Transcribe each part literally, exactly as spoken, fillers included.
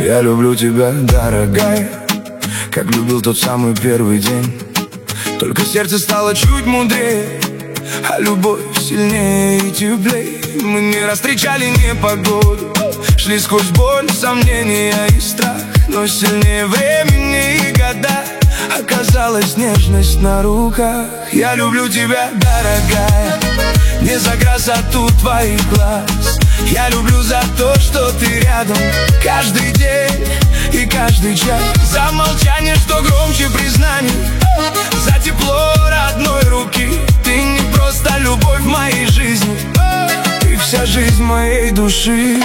Я люблю тебя, дорогая, как любил тот самый первый день. Только сердце стало чуть мудрее, а любовь сильнее и теплее. Мы не раз встречали непогоду, шли сквозь боль, сомнения и страх. Но сильнее времени и года оказалась нежность на руках. Я люблю тебя, дорогая, не за красоту твоих глаз. Я люблю за то, что ты рядом каждый день и каждый час. За молчание, что громче признаний, за тепло родной руки. Ты не просто любовь в моей жизни, ты вся жизнь моей души.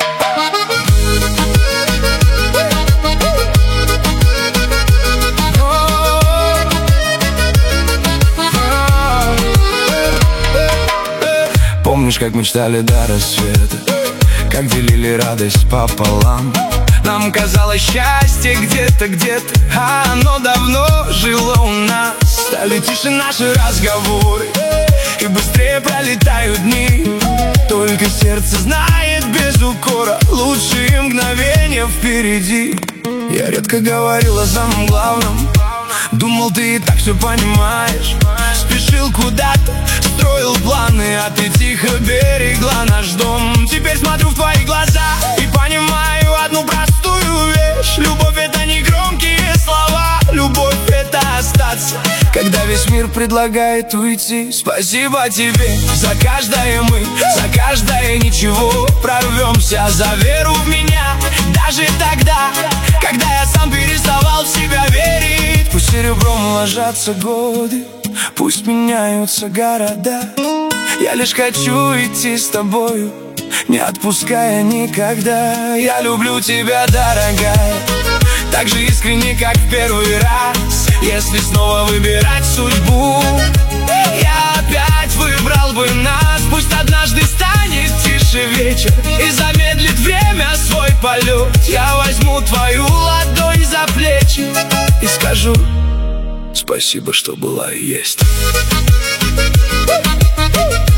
Помнишь, как мечтали до рассвета, как делили радость пополам? Нам казалось счастье где-то, где-то, а оно давно жило у нас. Стали тише наши разговоры, и быстрее пролетают дни. Только сердце знает без укора лучшие мгновения впереди. Я редко говорил о самом главном, думал, ты и так все понимаешь. Спешил куда-то, строил планы, а ты тихо берегла наш дом. Теперь смотрю в твои глаза и понимаю одну простую вещь: любовь — это не громкие слова, любовь — это остаться, когда весь мир предлагает уйти. Спасибо тебе за каждое мы, за каждое ничего. Прорвемся за веру в меня, даже тогда, когда я сам переставал в себя верить. Пусть серебром ложатся годы, пусть меняются города, я лишь хочу идти с тобою, не отпуская никогда. Я люблю тебя, дорогая, так же искренне, как в первый раз. Если снова выбирать судьбу, я опять выбрал бы нас. Пусть однажды станет тише вечер и замедлит время свой полет. Я возьму твою ладонь за плечи и скажу: спасибо, что была и есть.